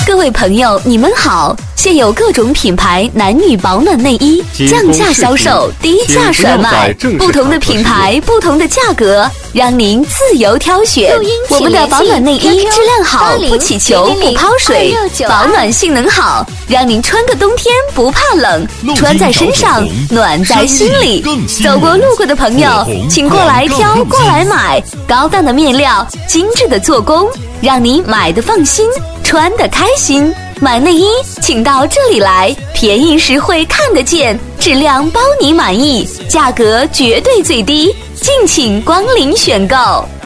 各位朋友，你们好！现有各种品牌男女保暖内衣降价销售，低价甩卖，不同的品牌，不同的价格，让您自由挑选。我们的保暖内衣质量好，不起球，不抛水，保暖性能好，让您穿个冬天不怕冷，穿在身上暖在心里。走过路过的朋友，请过来挑，过来买，高档的面料，精致的做工，让你买得放心，穿得开心。买内衣请到这里来，便宜实惠看得见，质量包你满意，价格绝对最低，敬请光临选购。